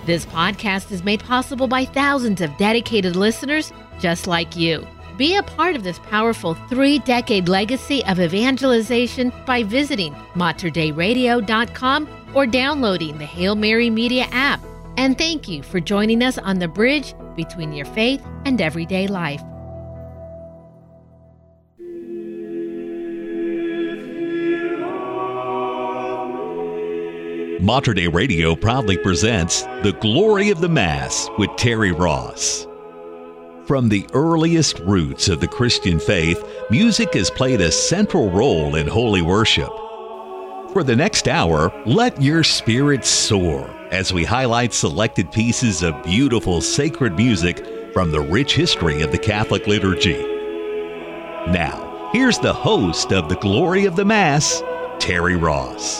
This podcast is made possible by thousands of dedicated listeners just like you. Be a part of this powerful 3-decade legacy of evangelization by visiting materdeiradio.com or downloading the Hail Mary Media app. And thank you for joining us on the bridge between your faith and everyday life. Mater Dei Radio proudly presents The Glory of the Mass with Terry Ross. From the earliest roots of the Christian faith, music has played a central role in holy worship. For the next hour, let your spirit soar as we highlight selected pieces of beautiful sacred music from the rich history of the Catholic liturgy. Now, here's the host of The Glory of the Mass, Terry Ross.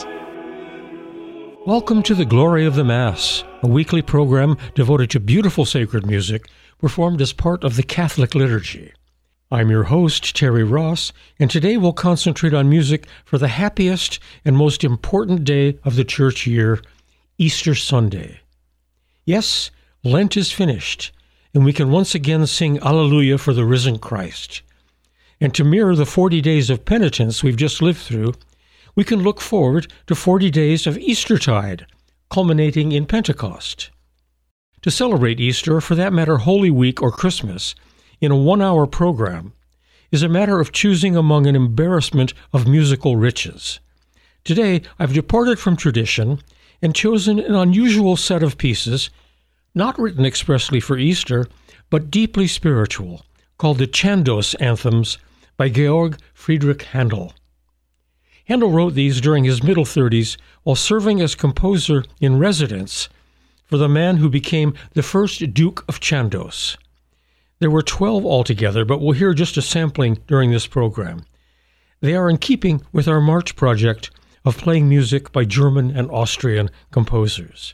Welcome to The Glory of the Mass, a weekly program devoted to beautiful sacred music performed as part of the Catholic liturgy. I'm your host, Terry Ross, and today we'll concentrate on music for the happiest and most important day of the church year, Easter Sunday. Yes, Lent is finished, and we can once again sing Alleluia for the risen Christ. And to mirror the 40 days of penitence we've just lived through, we can look forward to 40 days of Eastertide, culminating in Pentecost. To celebrate Easter, or for that matter Holy Week or Christmas, in a 1-hour program, is a matter of choosing among an embarrassment of musical riches. Today, I've departed from tradition and chosen an unusual set of pieces, not written expressly for Easter, but deeply spiritual, called the Chandos Anthems by Georg Friedrich Handel. Handel wrote these during his middle 30s while serving as composer in residence for the man who became the first Duke of Chandos. There were 12 altogether, but we'll hear just a sampling during this program. They are in keeping with our March project of playing music by German and Austrian composers.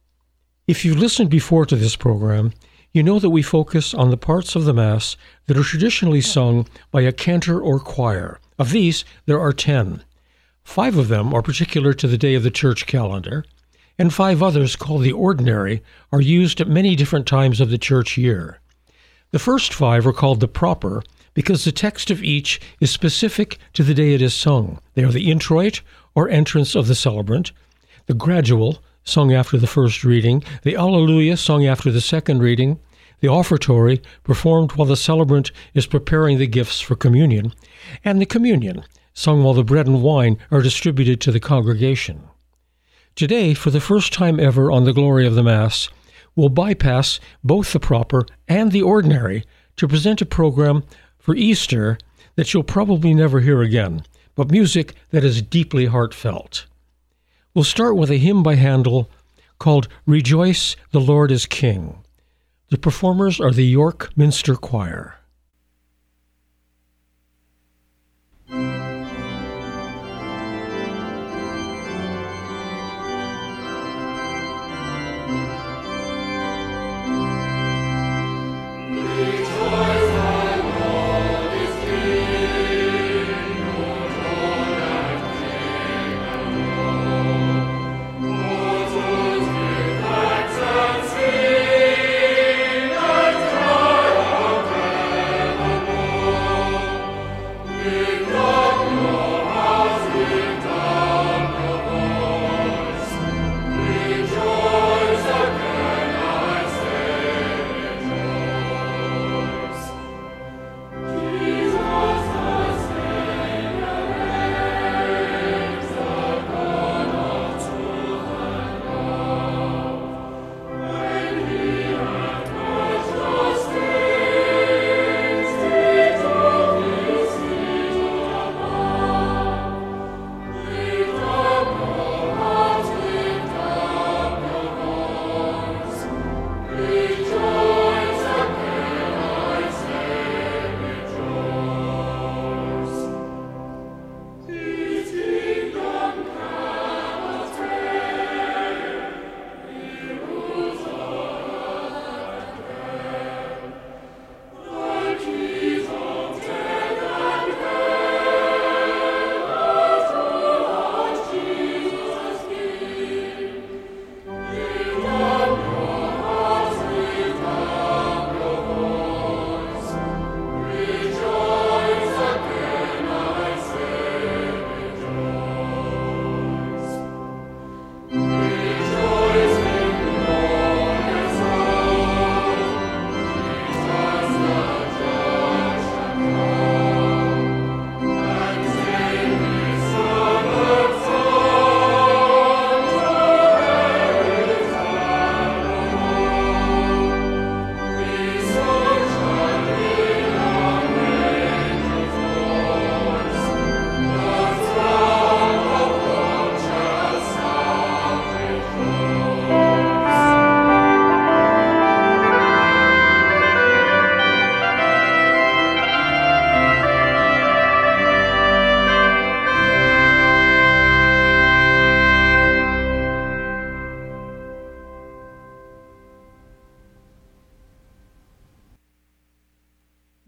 If you've listened before to this program, you know that we focus on the parts of the Mass that are traditionally sung by a cantor or choir. Of these, there are 10. 5 of them are particular to the day of the church calendar, and 5 others, called the ordinary, are used at many different times of the church year. The first 5 are called the proper because the text of each is specific to the day it is sung. They are the introit, or entrance of the celebrant, the gradual, sung after the first reading, the Alleluia, sung after the second reading, the offertory, performed while the celebrant is preparing the gifts for communion, and the communion, sung while the bread and wine are distributed to the congregation. Today, for the first time ever on the Glory of the Mass, we'll bypass both the proper and the ordinary to present a program for Easter that you'll probably never hear again, but music that is deeply heartfelt. We'll start with a hymn by Handel called Rejoice, the Lord is King. The performers are the York Minster Choir. Praise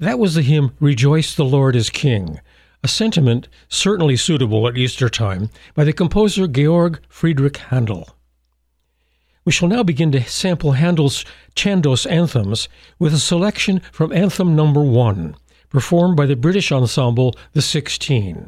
That was the hymn Rejoice the Lord is King, a sentiment certainly suitable at Easter time by the composer Georg Friedrich Handel. We shall now begin to sample Handel's Chandos anthems with a selection from Anthem No. 1, performed by the British ensemble The 16.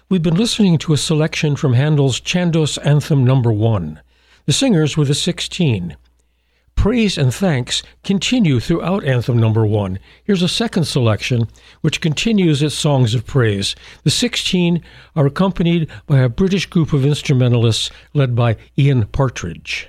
We've been listening to a selection from Handel's Chandos Anthem No. 1. The singers were the 16. Praise and thanks continue throughout Anthem No. 1. Here's a second selection, which continues its songs of praise. The 16 are accompanied by a British group of instrumentalists led by Ian Partridge.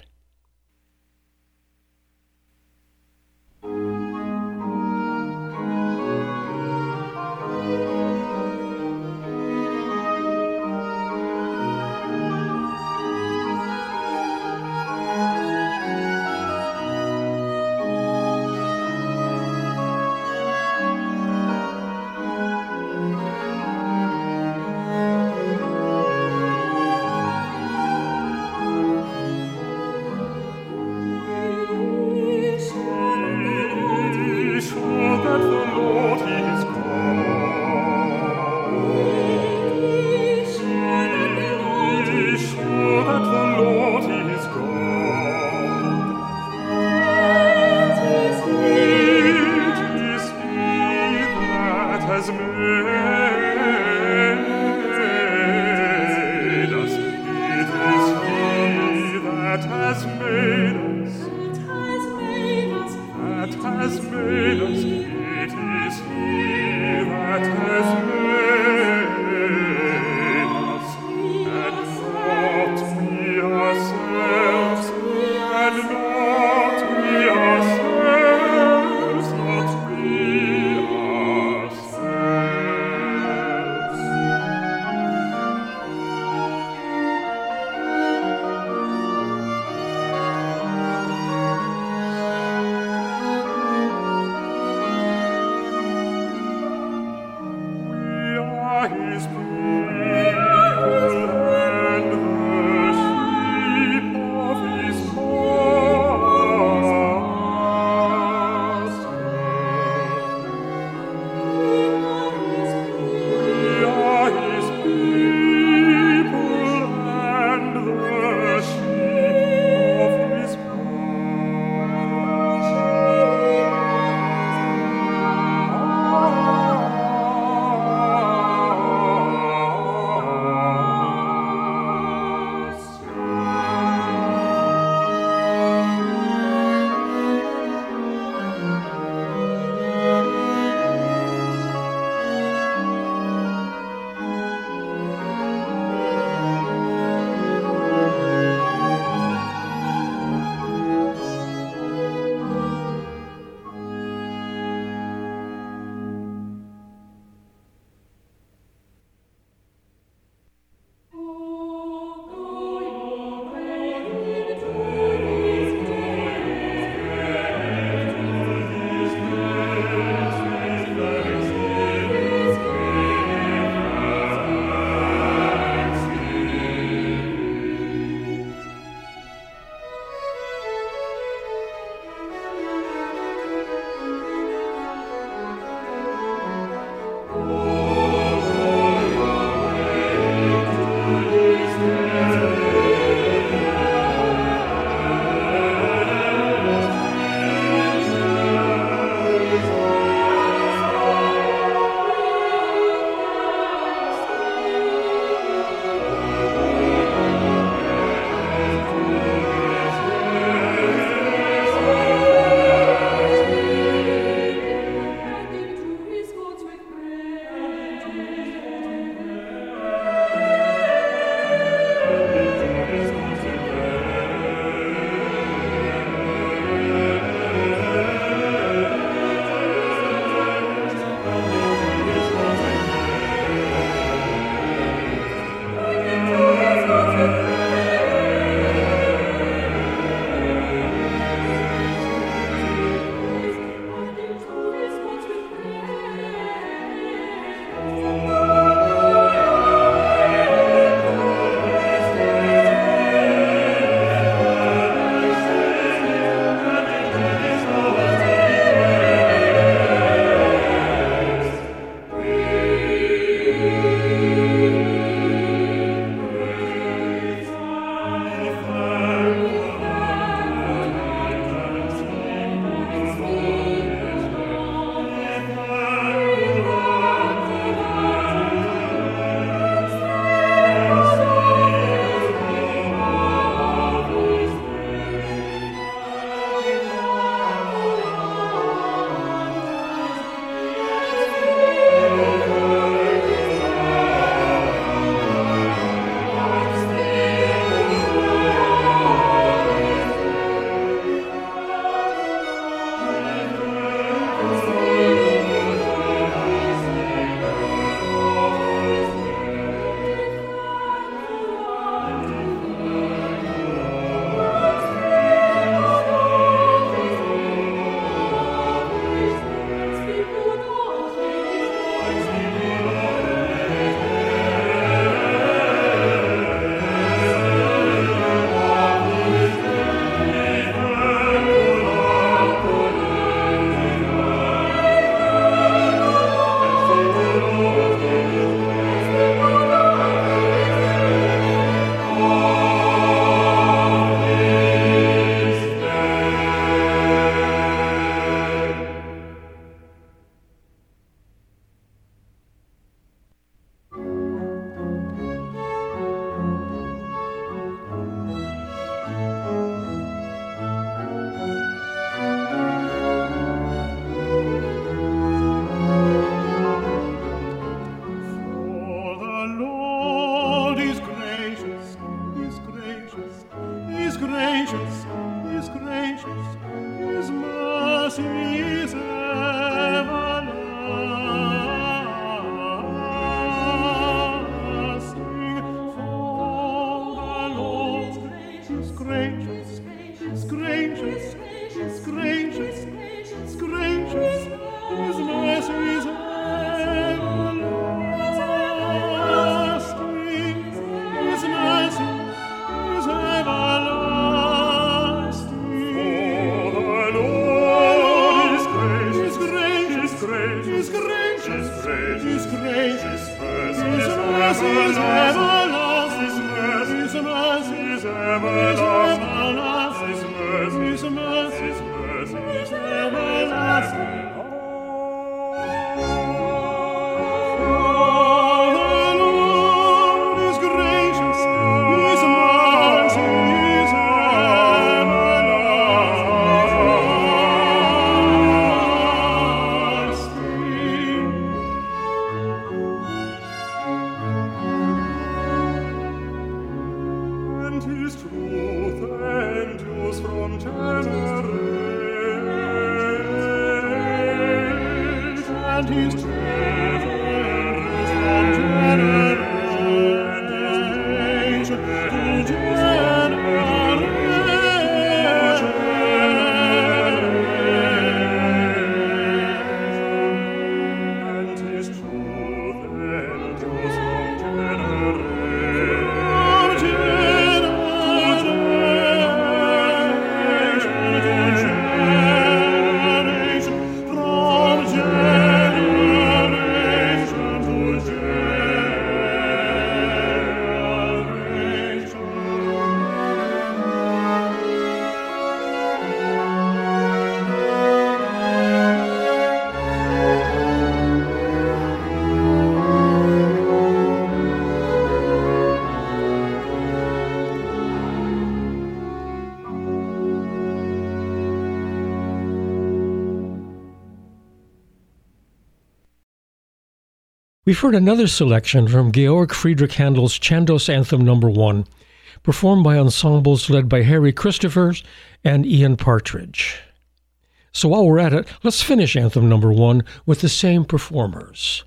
We've heard another selection from Georg Friedrich Handel's Chandos Anthem No. 1, performed by ensembles led by Harry Christophers and Ian Partridge. So while we're at it, let's finish Anthem No. 1 with the same performers.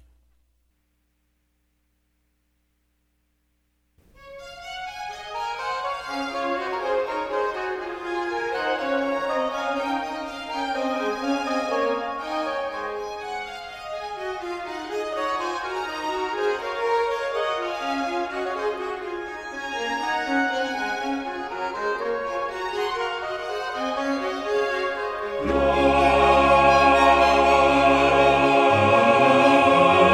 Lord.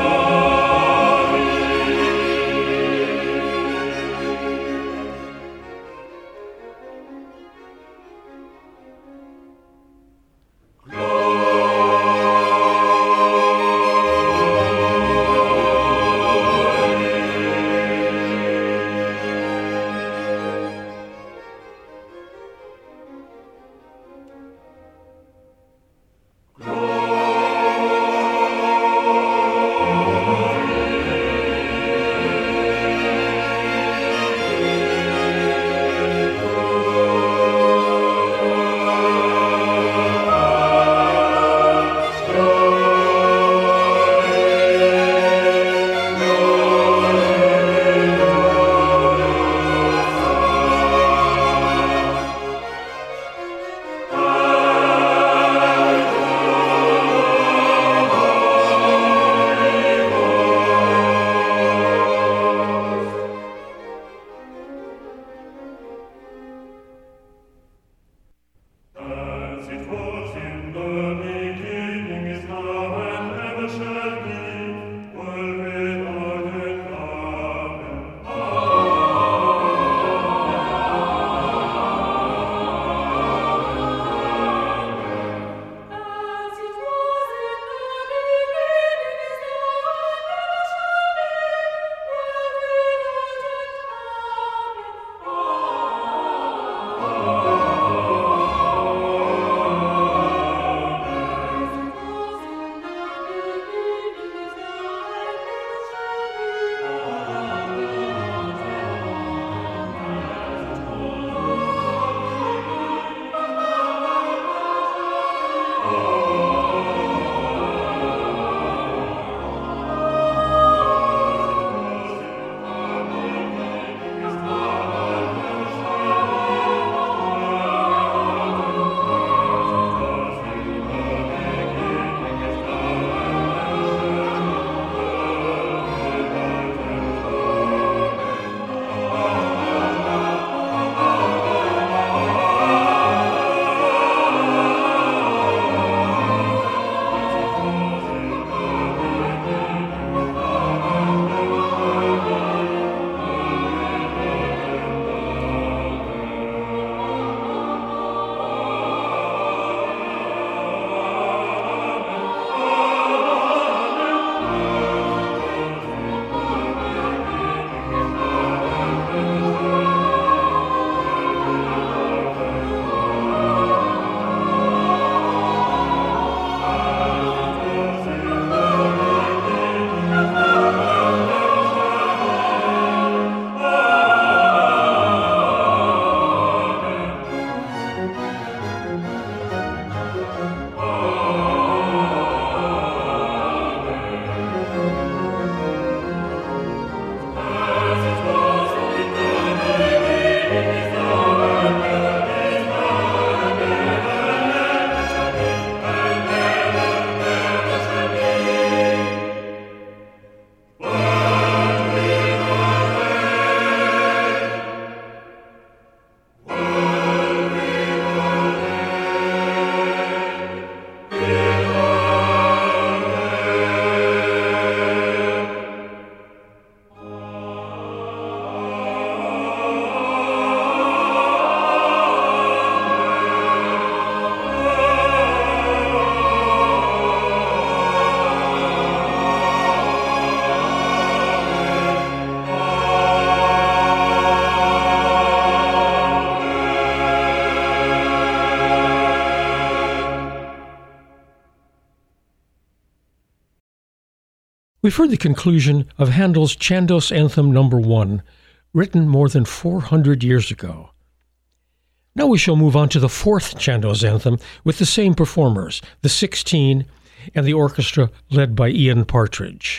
We've heard the conclusion of Handel's Chandos Anthem No. 1, written more than 400 years ago. Now we shall move on to the fourth Chandos Anthem with the same performers, the 16, and the orchestra led by Ian Partridge.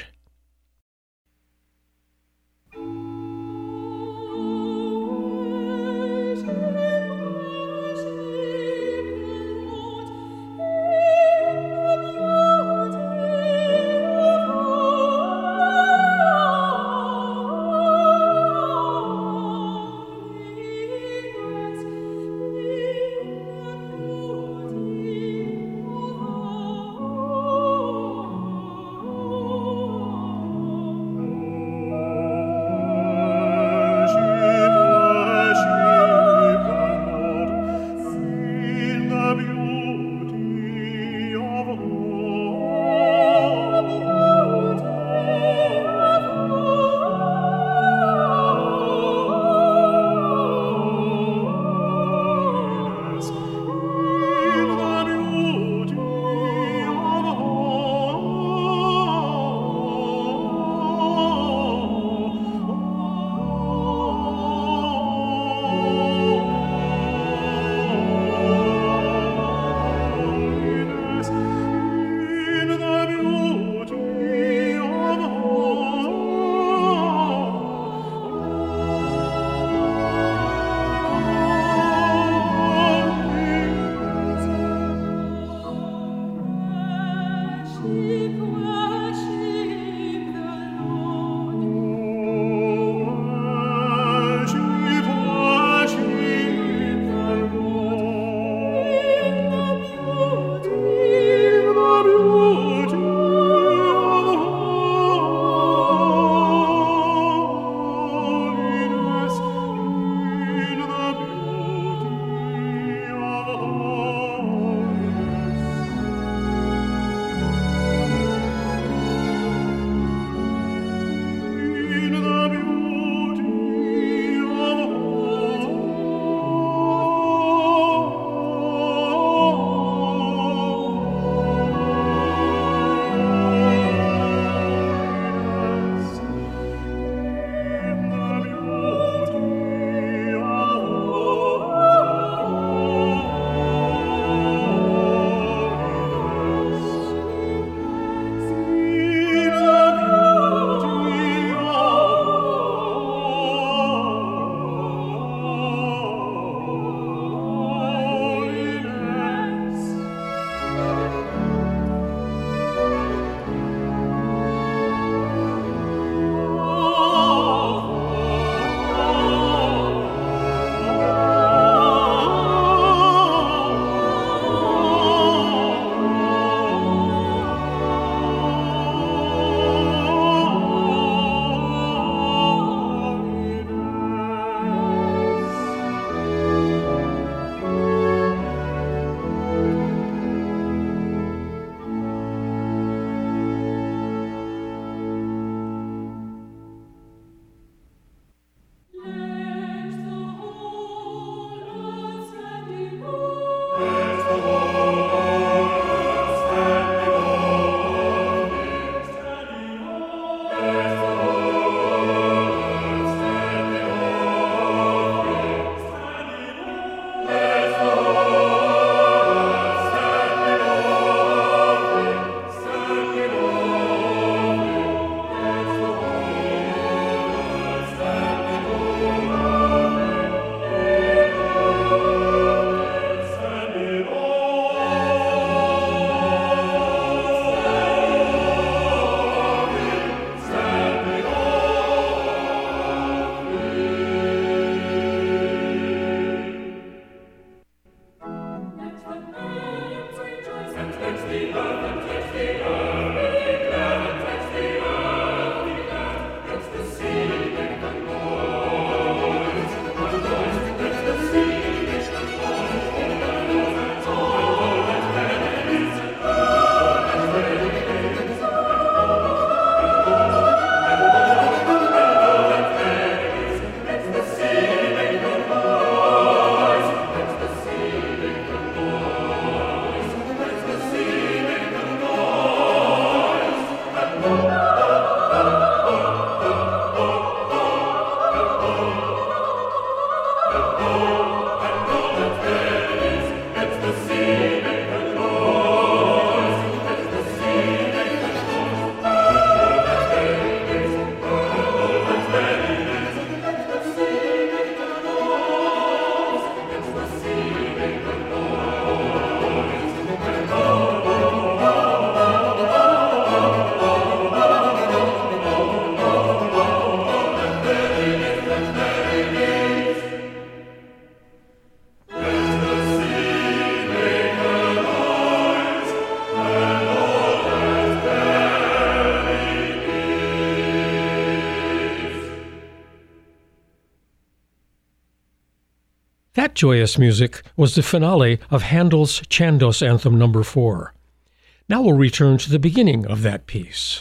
joyous music was the finale of Handel's Chandos Anthem No. 4. Now we'll return to the beginning of that piece.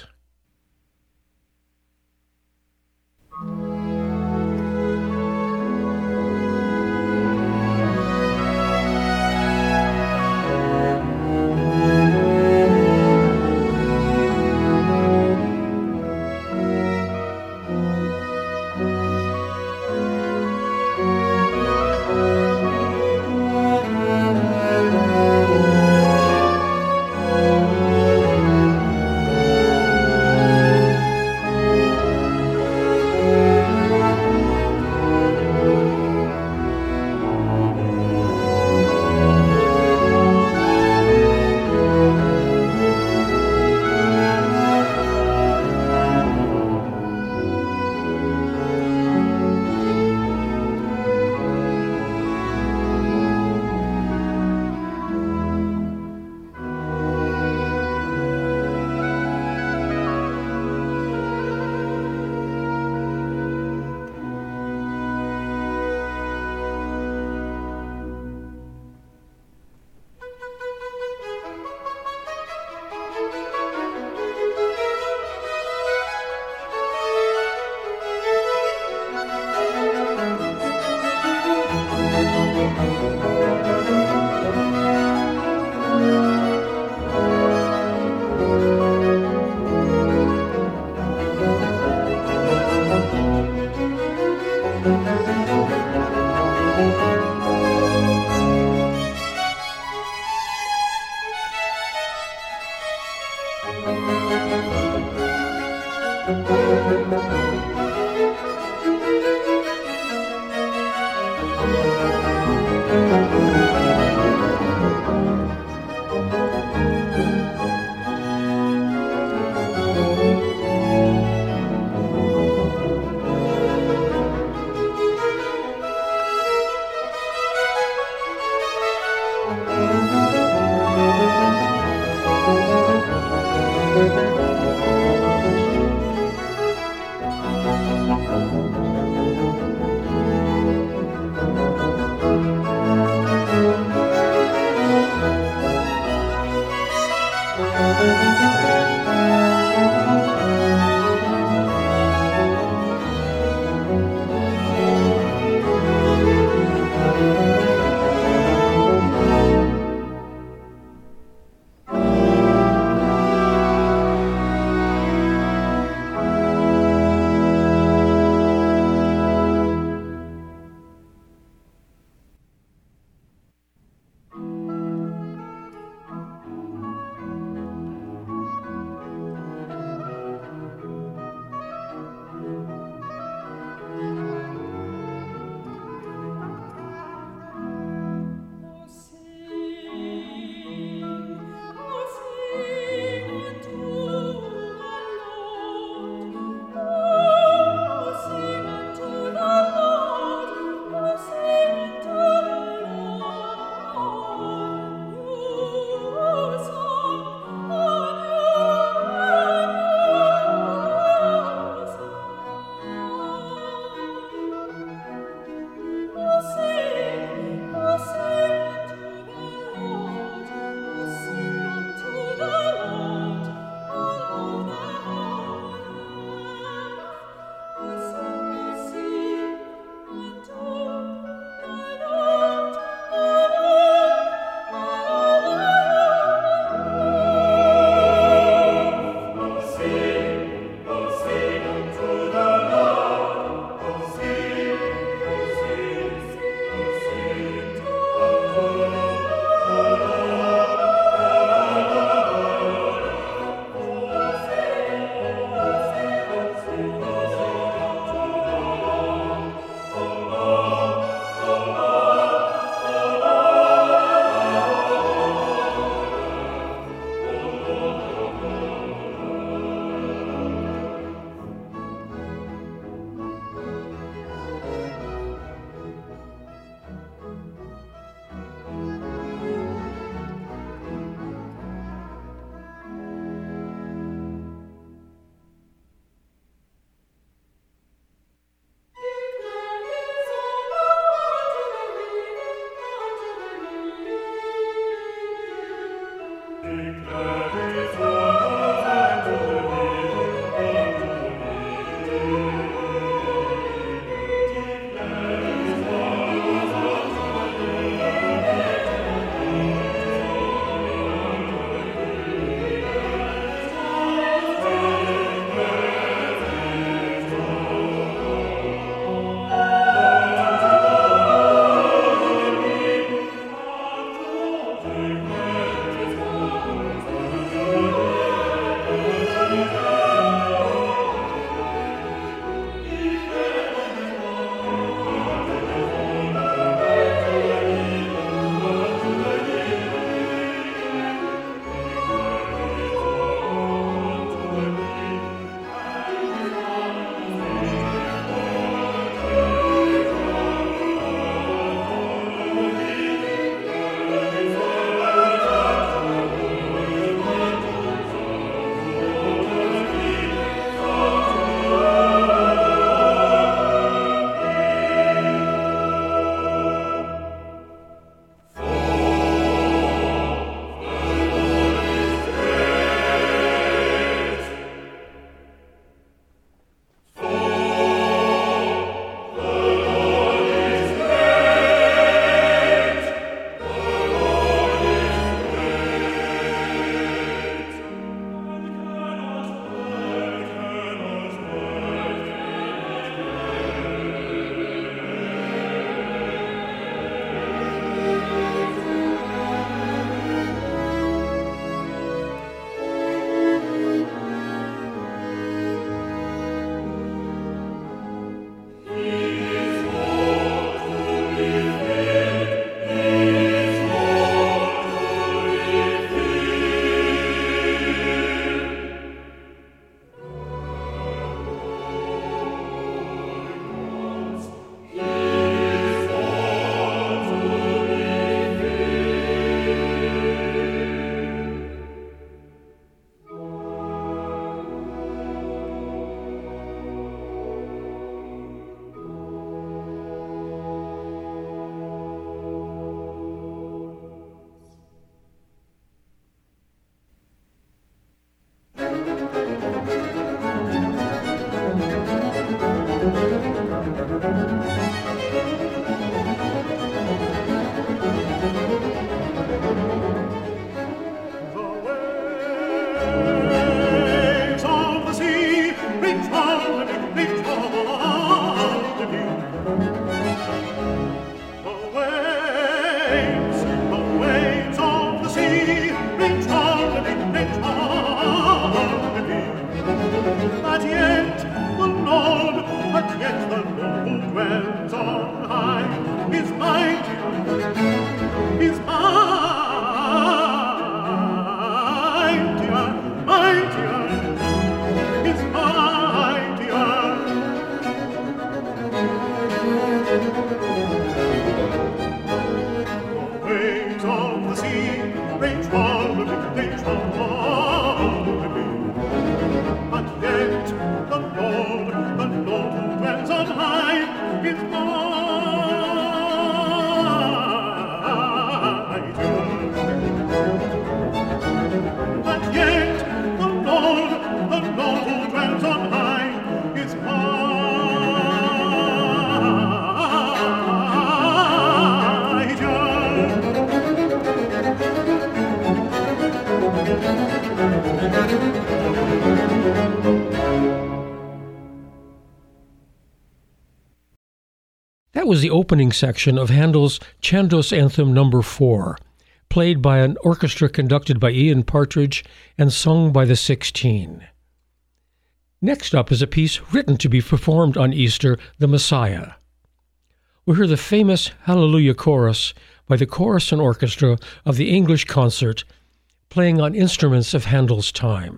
That was the opening section of Handel's Chandos Anthem No. 4, played by an orchestra conducted by Ian Partridge and sung by the 16. Next up is a piece written to be performed on Easter, The Messiah. We'll hear the famous Hallelujah Chorus by the chorus and orchestra of the English Concert, playing on instruments of Handel's time.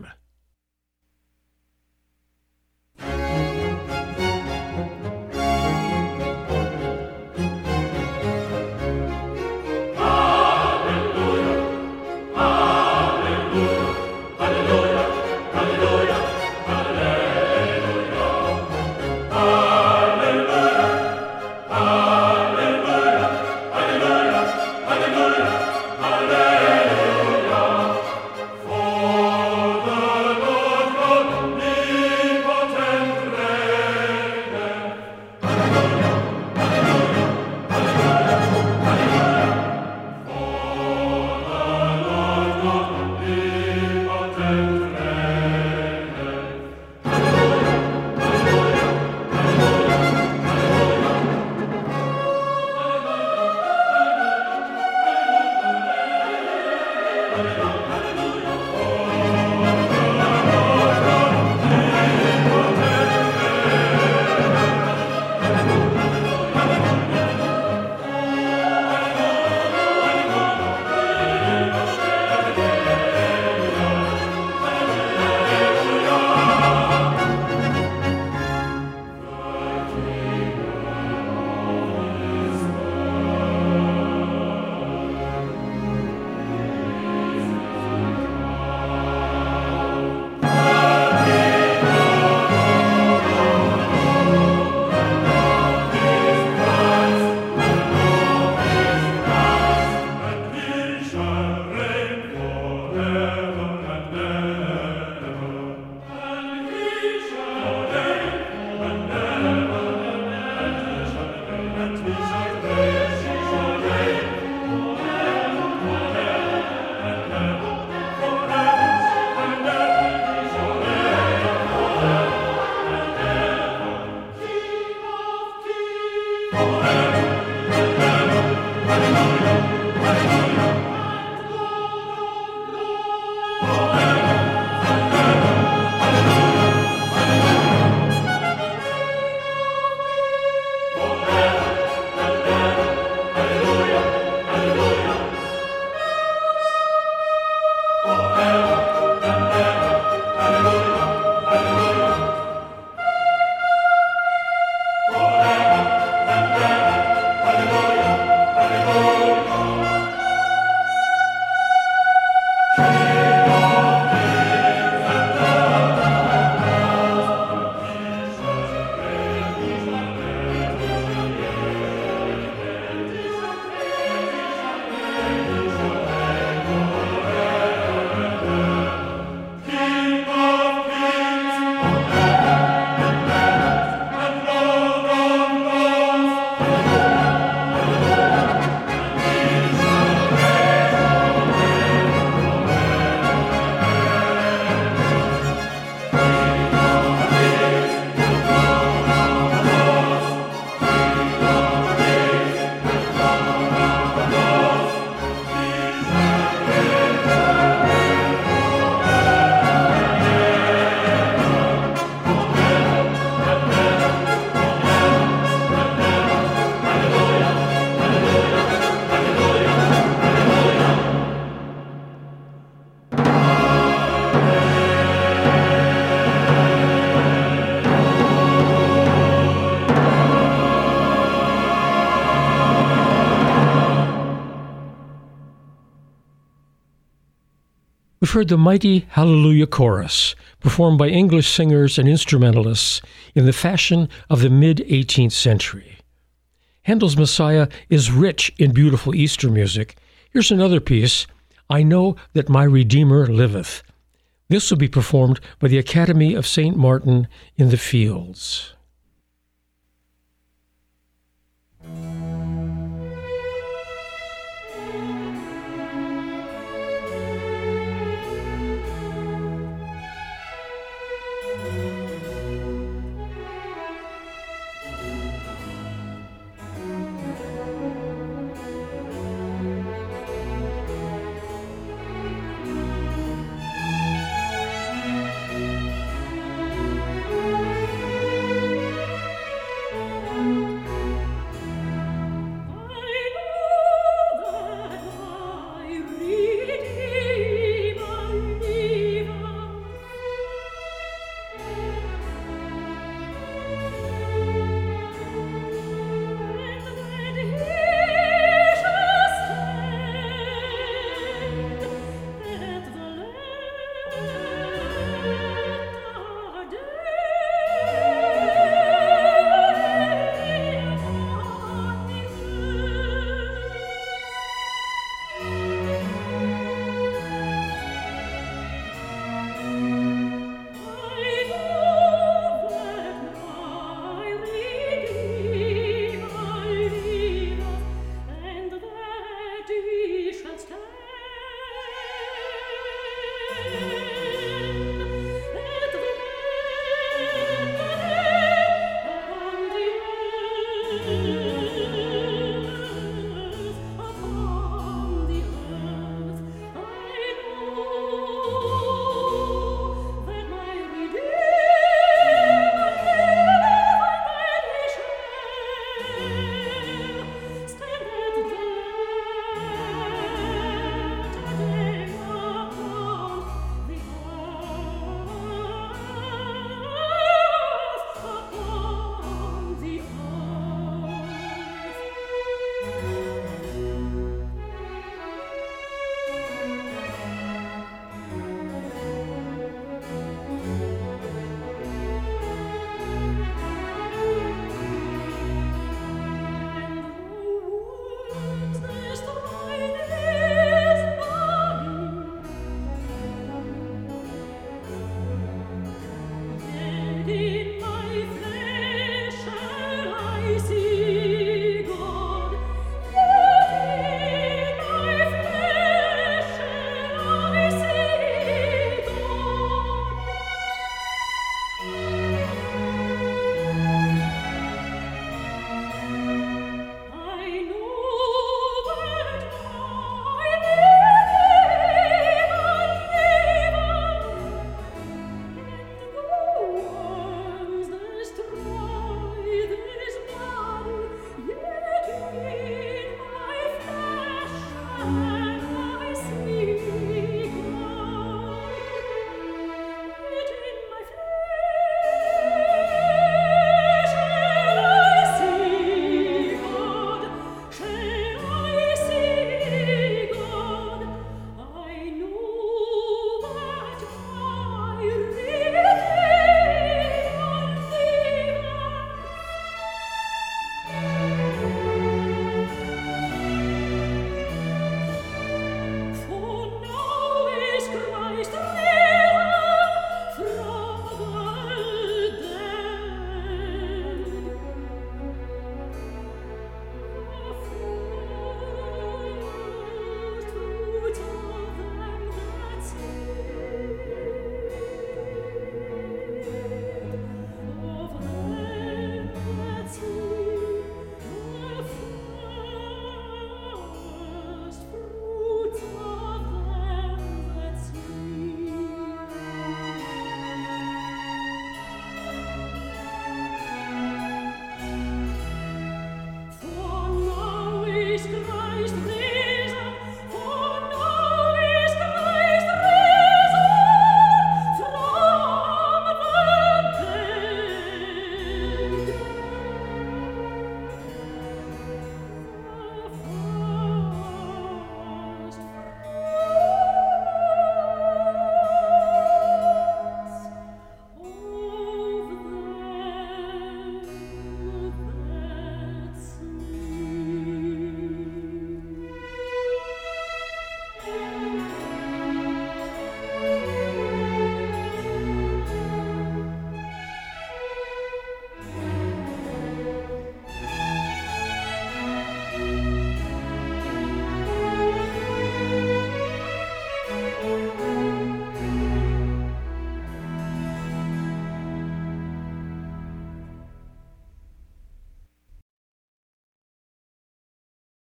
We've heard the mighty Hallelujah Chorus, performed by English singers and instrumentalists in the fashion of the mid-18th century. Handel's Messiah is rich in beautiful Easter music. Here's another piece, I Know That My Redeemer Liveth. This will be performed by the Academy of St. Martin in the Fields.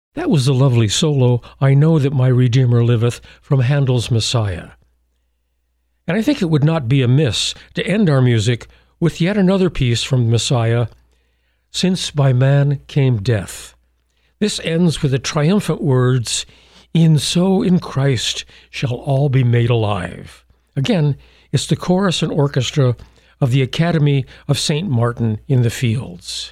That was the lovely solo, I Know That My Redeemer Liveth, from Handel's Messiah. And I think it would not be amiss to end our music with yet another piece from Messiah, Since by Man Came Death. This ends with the triumphant words, "In so in Christ shall all be made alive." Again, it's the chorus and orchestra of the Academy of St. Martin in the Fields.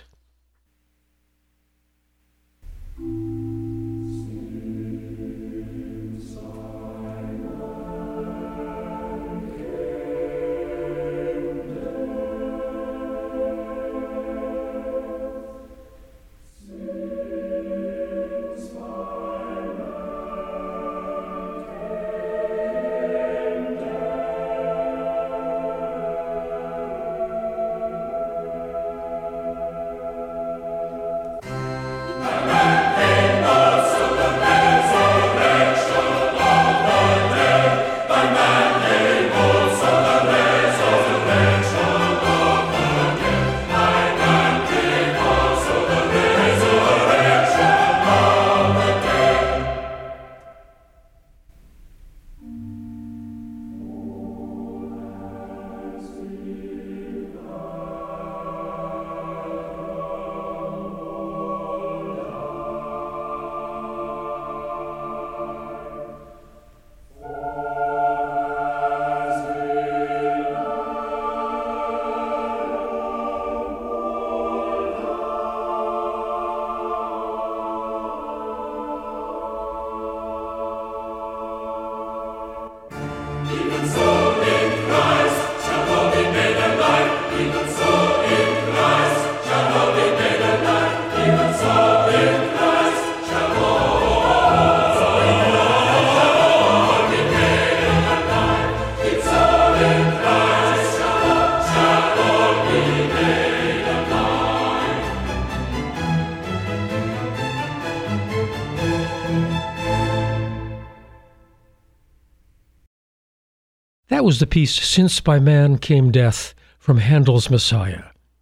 That was the piece Since by Man Came Death from Handel's Messiah.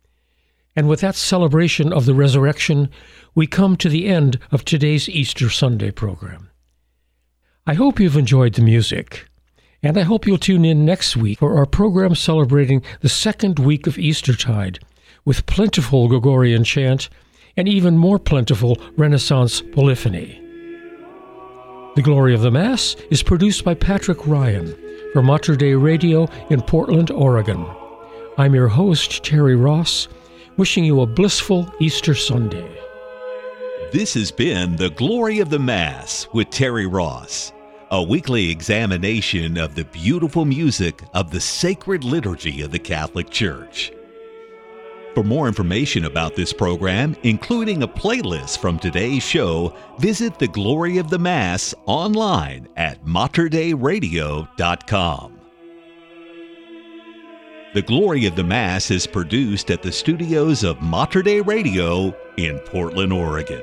And with that celebration of the resurrection, we come to the end of today's Easter Sunday program. I hope you've enjoyed the music, and I hope you'll tune in next week for our program celebrating the second week of Eastertide with plentiful Gregorian chant and even more plentiful Renaissance polyphony. The Glory of the Mass is produced by Patrick Ryan for Mater Dei Radio in Portland, Oregon. I'm your host, Terry Ross, wishing you a blissful Easter Sunday. This has been The Glory of the Mass with Terry Ross, a weekly examination of the beautiful music of the sacred liturgy of the Catholic Church. For more information about this program, including a playlist from today's show, visit The Glory of the Mass online at materdeiradio.com. The Glory of the Mass is produced at the studios of Mater Dei Radio in Portland, Oregon.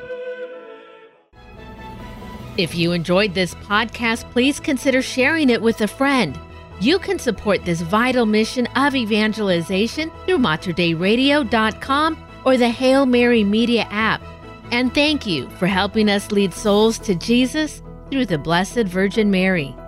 If you enjoyed this podcast, please consider sharing it with a friend. You can support this vital mission of evangelization through materdeiradio.com or the Hail Mary Media app. And thank you for helping us lead souls to Jesus through the Blessed Virgin Mary.